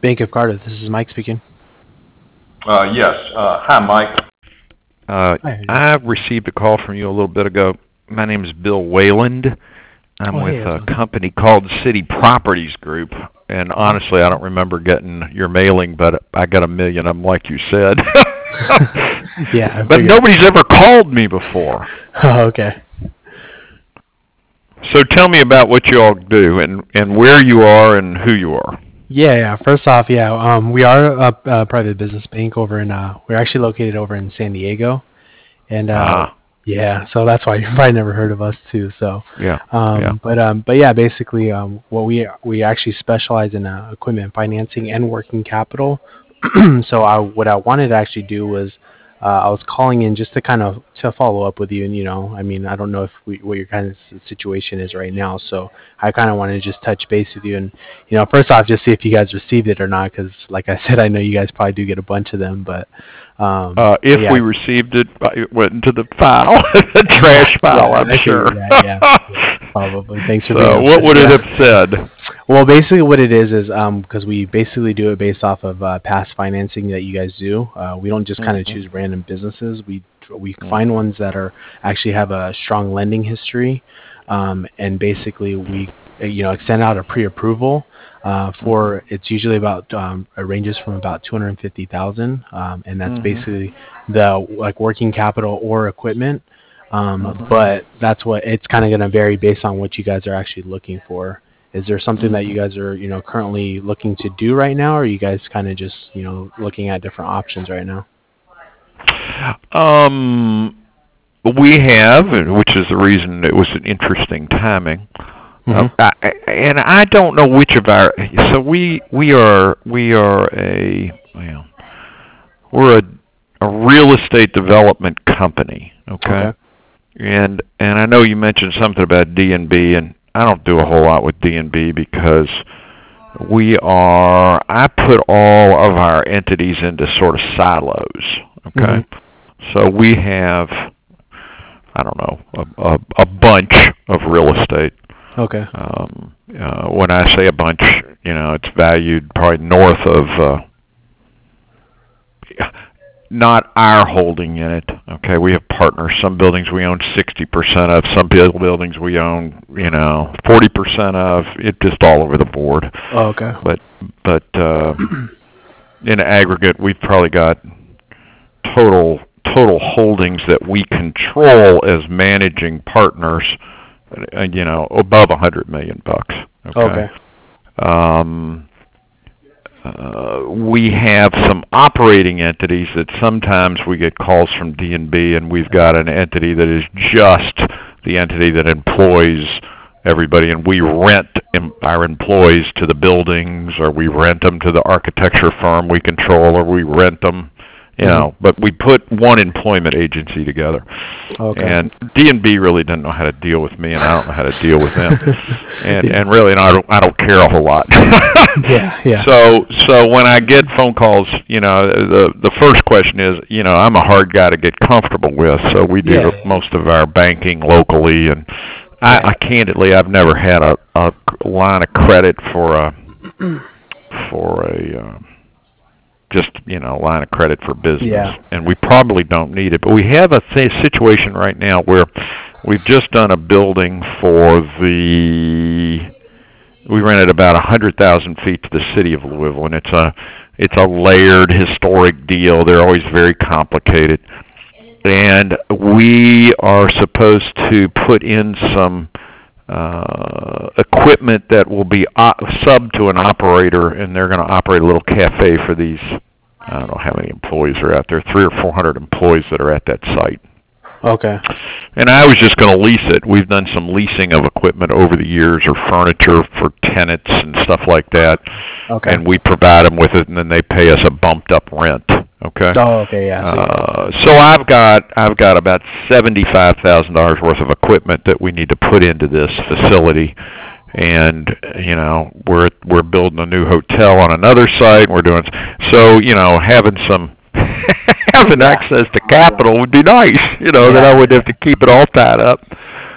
Bank of Cardiff. This is Mike speaking. Yes. Hi, Mike. Hi. I received a call from you a little bit ago. My name is Bill Wayland. I'm with a company called City Properties Group, and honestly, I don't remember getting your mailing, but I got a million of them, like you said. Yeah. But nobody's ever called me before. Oh, okay. So tell me about what you all do and where you are and who you are. Yeah. First off, we are a private business bank over in. We're actually located over in San Diego, and so that's why you've probably never heard of us too. So yeah. But yeah, basically, what we actually specialize in equipment financing and working capital. So what I wanted to actually do was I was calling in just to kind of to follow up with you, and I mean, I don't know what your kind of situation is right now, so I kind of wanted to just touch base with you, and first off, just see if you guys received it or not, because like I said, I know you guys probably do get a bunch of them, but if we received it, it went into the file, the trash file, I'm sure. Yeah, probably. Thanks for being So what would it have said? Well, basically what it is because we basically do it based off of past financing that you guys do. We don't just kind of choose random businesses. We find ones that actually have a strong lending history, and basically we extend out a pre-approval for it's usually about it ranges from about $250,000, and that's basically the working capital or equipment. But that's what it's kind of going to vary based on what you guys are actually looking for. Is there something that you guys are, currently looking to do right now, or are you guys kind of just, looking at different options right now? We have, which is the reason it was an interesting timing. And I don't know which of our. So we're a real estate development company. Okay. And I know you mentioned something about D&B, and I don't do a whole lot with D&B because I put all of our entities into sort of silos, okay? So we have, I don't know, a bunch of real estate. Okay. When I say a bunch, it's valued probably north of, not our holding in it. Okay, we have partners. Some buildings we own 60% of. Some buildings we own, 40% of. It's just all over the board. Oh, okay. But in aggregate, we've probably got total holdings that we control as managing partners, above $100 million. Okay. We have some operating entities that sometimes we get calls from D&B, and we've got an entity that is just the entity that employs everybody, and we rent our employees to the buildings, or we rent them to the architecture firm we control, or we rent them, but we put one employment agency together. Okay. And D&B really doesn't know how to deal with me, and I don't know how to deal with them. And really, I don't care a whole lot. Yeah. So when I get phone calls, the first question is, I'm a hard guy to get comfortable with, so we do most of our banking locally, and I candidly, I've never had a line of credit for a line of credit for business, and we probably don't need it. But we have a situation right now where we've just done a building we rented about 100,000 feet to the city of Louisville, and it's a layered historic deal. They're always very complicated, and we are supposed to put in some equipment that will be sub to an operator, and they're going to operate a little cafe for these, I don't know how many employees are out there, 300 or 400 employees that are at that site. Okay. And I was just going to lease it. We've done some leasing of equipment over the years, or furniture for tenants and stuff like that. Okay. And we provide them with it, and then they pay us a bumped up rent. Okay. Oh, okay, yeah. So I've got about $75,000 worth of equipment that we need to put into this facility, and we're building a new hotel on another site. And we're doing having some having access to capital would be nice. That I wouldn't have to keep it all tied up.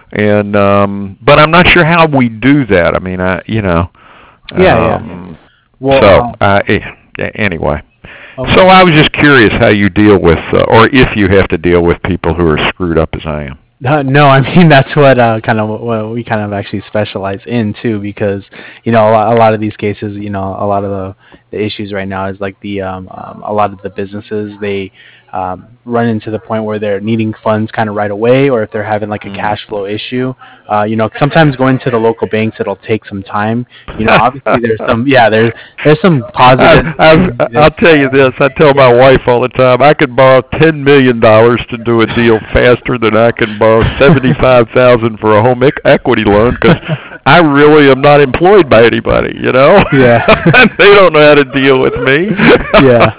And but I'm not sure how we do that. I mean, Well, So, anyway. okay. So I was just curious how you deal with, or if you have to deal with people who are screwed up as I am. No, I mean that's what kind of what we kind of actually specialize in too, because a lot of these cases, a lot of the issues right now is like a lot of the businesses they run into the point where they're needing funds kind of right away, or if they're having like a cash flow issue. Sometimes going to the local banks it'll take some time. Obviously there's some there's some positive. I'll tell you this. I tell my wife all the time, I could borrow $10 million to do a deal faster than I can borrow $75,000 for a home equity loan, because I really am not employed by anybody. Yeah. They don't know how to deal with me. Yeah.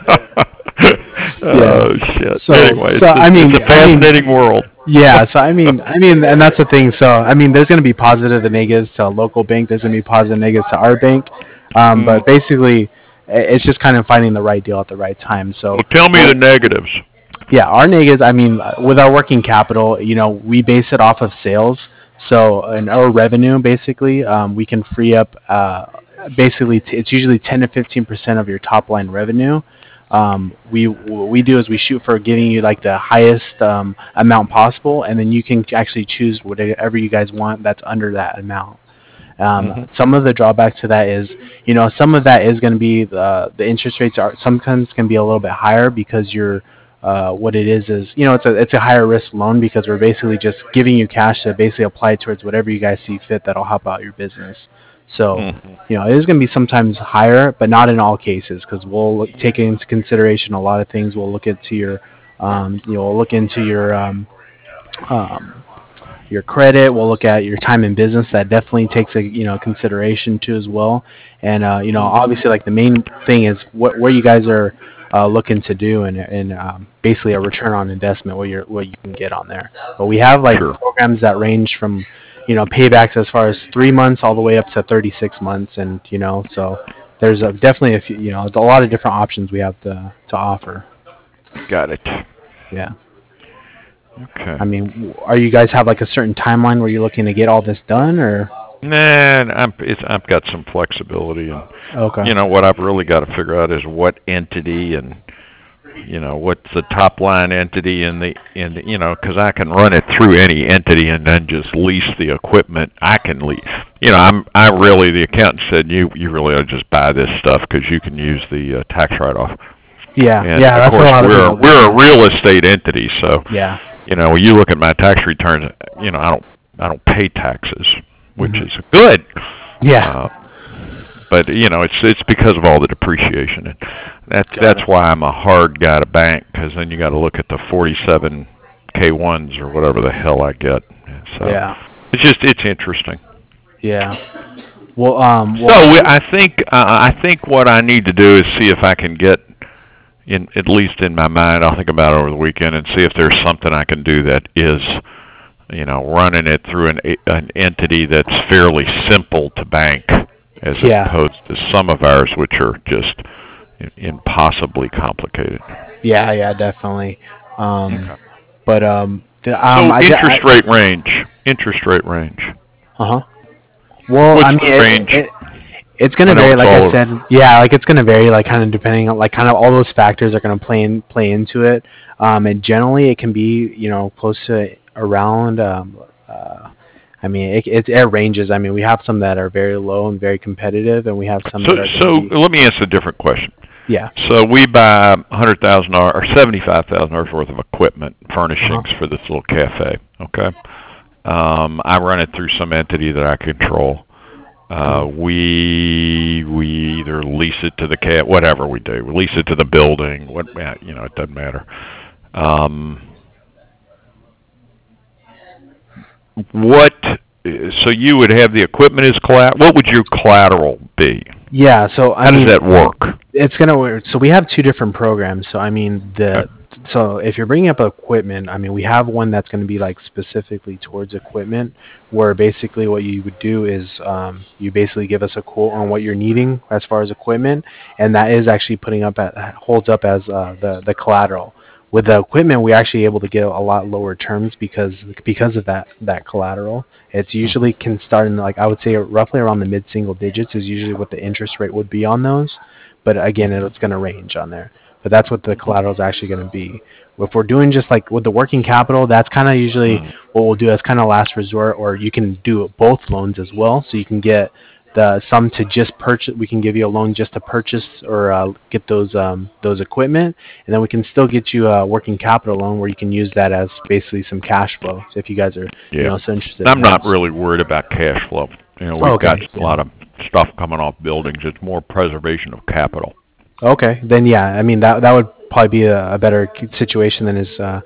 Oh shit. So, anyway, it's a fascinating world. Yeah, so and that's the thing. So, there's going to be positive and negatives to a local bank. There's going to be positive and negatives to our bank. But basically, it's just kind of finding the right deal at the right time. So, well, tell me the negatives. Yeah, our negatives. With our working capital, we base it off of sales. So, in our revenue, basically, we can free up. Basically, it's usually 10 to 15% of your top line revenue. What we do is we shoot for giving you like the highest amount possible, and then you can actually choose whatever you guys want that's under that amount. Some of the drawbacks to that is, some of that is going to be the interest rates are sometimes can be a little bit higher, because you're what it is it's a higher risk loan, because we're basically just giving you cash to basically apply towards whatever you guys see fit that'll help out your business. So, it is going to be sometimes higher, but not in all cases, because we'll take into consideration a lot of things. We'll look into your credit. We'll look at your time in business. That definitely takes a consideration too as well. And obviously, like the main thing is where you guys are looking to do, and basically a return on investment, what you can get on there. But we have programs that range from paybacks as far as 3 months all the way up to 36 months, and so there's definitely a few, a lot of different options we have to offer. Got it. Yeah. Okay. Are you guys have like a certain timeline where you're looking to get all this done, or? Nah, I've got some flexibility, and okay. What I've really got to figure out is what entity and what's the top line entity in the because I can run it through any entity and then just lease the equipment. I can lease. The accountant said you really ought to just buy this stuff because you can use the tax write-off. Yeah, and yeah, of that's course a lot of we're a real estate entity, so yeah. When you look at my tax returns, I don't pay taxes, which is good. Yeah. But it's because of all the depreciation, and that's why I'm a hard guy to bank, because then you got to look at the 47 K1s or whatever the hell I get. So yeah. It's interesting. Yeah. Well, I think what I need to do is see if I can get at least in my mind. I'll think about it over the weekend and see if there's something I can do that is, running it through an entity that's fairly simple to bank, as opposed to some of ours, which are just impossibly complicated. Yeah, definitely. But interest rate range. Well, what's the range? It's going to vary, like I said. Yeah, like it's going to vary, like kind of depending on, like kind of all those factors are going to play into it. And generally, it can be close to around. It ranges. We have some that are very low and very competitive, and we have some. Let me ask a different question. Yeah. So we buy $100,000 or $75,000 worth of equipment, furnishings for this little cafe. Okay. I run it through some entity that I control. We either lease it to the whatever we do. We lease it to the building. It doesn't matter. So you would have the equipment as collateral. What would your collateral be? Yeah. So how does that work? It's gonna work. So we have two different programs. So So if you're bringing up equipment, we have one that's going to be like specifically towards equipment, where basically what you would do is you basically give us a quote on what you're needing as far as equipment, and that is actually holds up as the collateral. with the equipment, we're actually able to get a lot lower terms because of that collateral. It's usually can start in, like, I would say roughly around the mid single digits is usually what the interest rate would be on those. But again, it's going to range on there. But that's what the collateral is actually going to be. If we're doing just like with the working capital, that's kind of usually what we'll do as kind of last resort, or you can do both loans as well. So you can get the some to just purchase. We can give you a loan just to purchase or get those equipment, and then we can still get you a working capital loan where you can use that as basically some cash flow. So if you guys are so interested. I'm not really worried about cash flow. We've got a lot of stuff coming off buildings. It's more preservation of capital. Okay, then I mean that would probably be a better situation than is.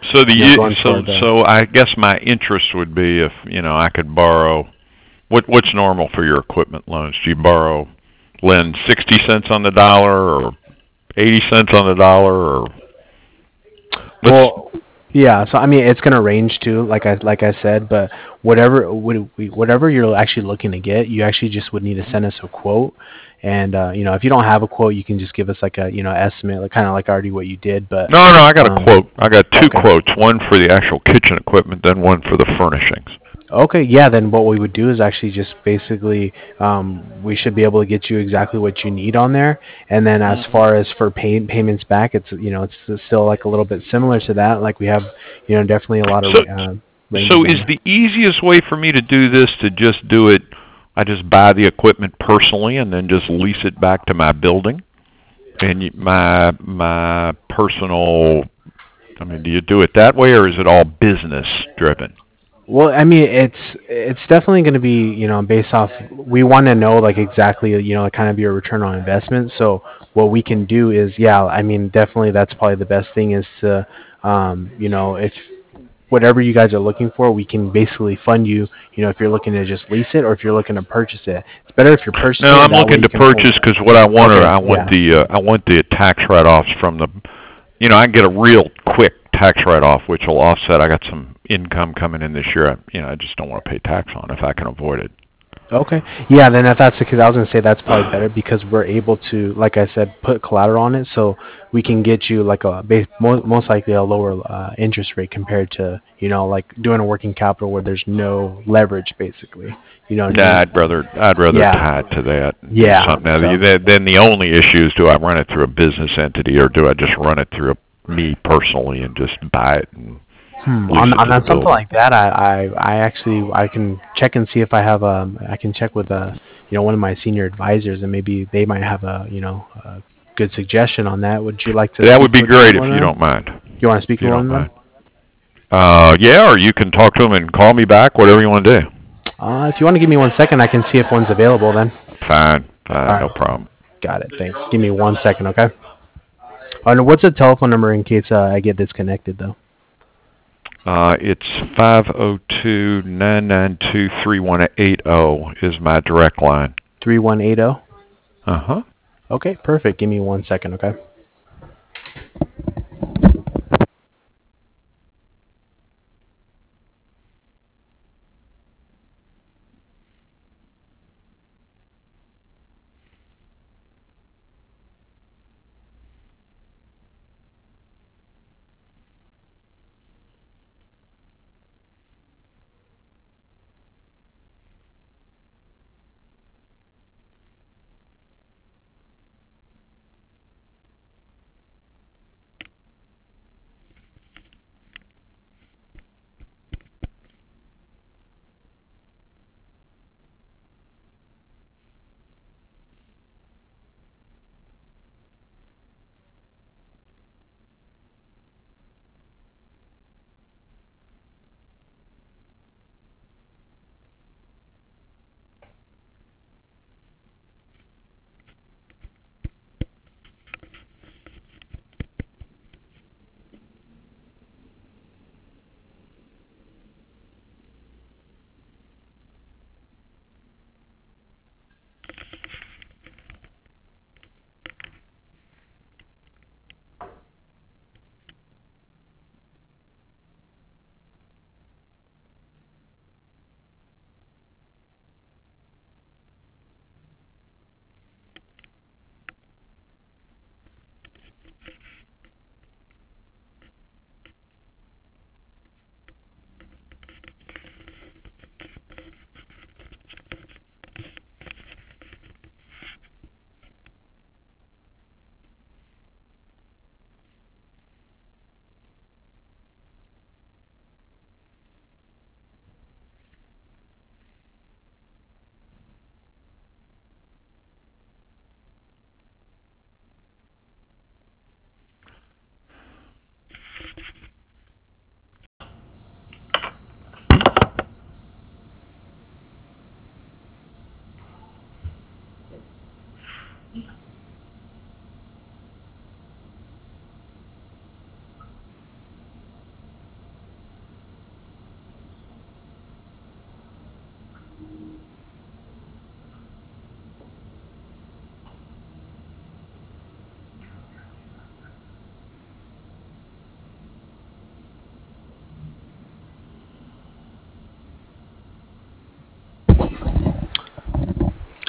So I guess my interest would be if I could borrow. What's normal for your equipment loans? Do you lend 60 cents on the dollar or 80 cents on the dollar or? Well, yeah. So I mean, it's gonna range too, like I said. But whatever you're actually looking to get, you actually just would need to send us a quote. And if you don't have a quote, you can just give us like a estimate, like kind of like already what you did. But no, I got a quote. I got two quotes, one for the actual kitchen equipment, then one for the furnishings. Okay, yeah. Then what we would do is actually just basically we should be able to get you exactly what you need on there. And then as far as for payments back, it's it's still like a little bit similar to that. Like we have definitely a lot of. So is the easiest way for me to do this to just do it? I just buy the equipment personally and then just lease it back to my building, and my personal. I mean, do you do it that way, or is it all business driven? Well, I mean, it's definitely going to be based off. We want to know like exactly kind of your return on investment. So what we can do is I mean definitely that's probably the best thing is to if whatever you guys are looking for, we can basically fund you. If you're looking to just lease it or if you're looking to purchase it, it's better if you're purchasing. No, I'm looking to purchase because what I want I want the tax write-offs from the. I get a real quick tax write-off, which will offset. I got some income coming in this year. I just don't want to pay tax on if I can avoid it. Okay. Yeah, then if that's the case, I was going to say that's probably better because we're able to, like I said, put collateral on it, so we can get you like most likely a lower interest rate compared to like doing a working capital where there's no leverage basically. I'd rather tie it to that. Yeah. Then the only issue is, do I run it through a business entity or do I just run it through me personally and just buy it and on something like that, I can check and see if I have I can check with one of my senior advisors and maybe they might have a good suggestion on that. Would you like to? That would be great if you don't mind. You want to speak to one of them? Yeah, or you can talk to them and call me back, whatever you want to do. If you want to give me 1 second, I can see if one's available then. Fine, no problem. Got it. Thanks. Give me 1 second, okay? And what's the telephone number in case I get disconnected though? It's 502-992-3180 is my direct line. 3180? Uh-huh. Okay, perfect. Give me 1 second, okay?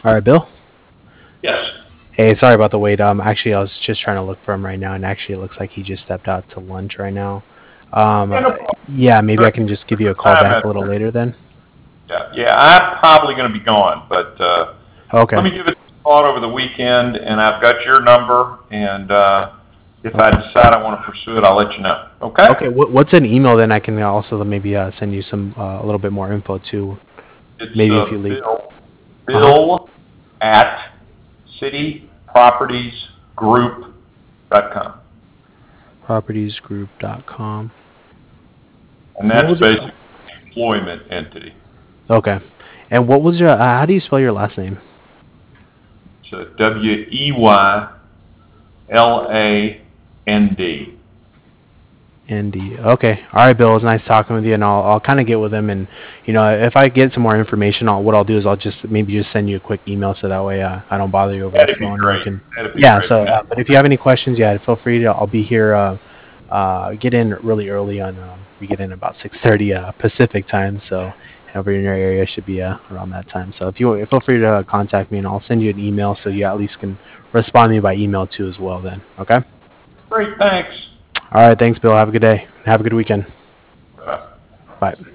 All right, Bill. Yes. Hey, sorry about the wait. Actually, I was just trying to look for him right now, and actually, it looks like he just stepped out to lunch right now. Yeah, no problem. Yeah, maybe I can just give you a call Time back at- a little later then. Yeah, I'm probably going to be gone, but Okay. let me give it a thought over the weekend, and I've got your number, and if I Okay. decide I want to pursue it, I'll let you know. Okay? Okay. What's an email then? I can also maybe send you some a little bit more info too. It's Maybe if you leave. Uh huh. Bill at citypropertiesgroup.com. Propertiesgroup.com. And And what that's was your? basically an employment entity. Okay. And what was your? How do you spell your last name? So Weyland. Andy. Okay. All right, Bill. It was nice talking with you, and I'll kind of get with him, and if I get some more information, what I'll do is I'll just maybe just send you a quick email so that way I don't bother you over the That'd be phone, and you great. can. That'd be Yeah. great. So, but if you have any questions, yeah, feel free to. I'll be here. Get in really early on. We get in about 6:30 Pacific time, so over in your area should be around that time. So if you feel free to contact me, and I'll send you an email so you at least can respond to me by email too as well. Then, okay. Great, thanks. All right. Thanks, Bill. Have a good day. Have a good weekend. Uh, Bye.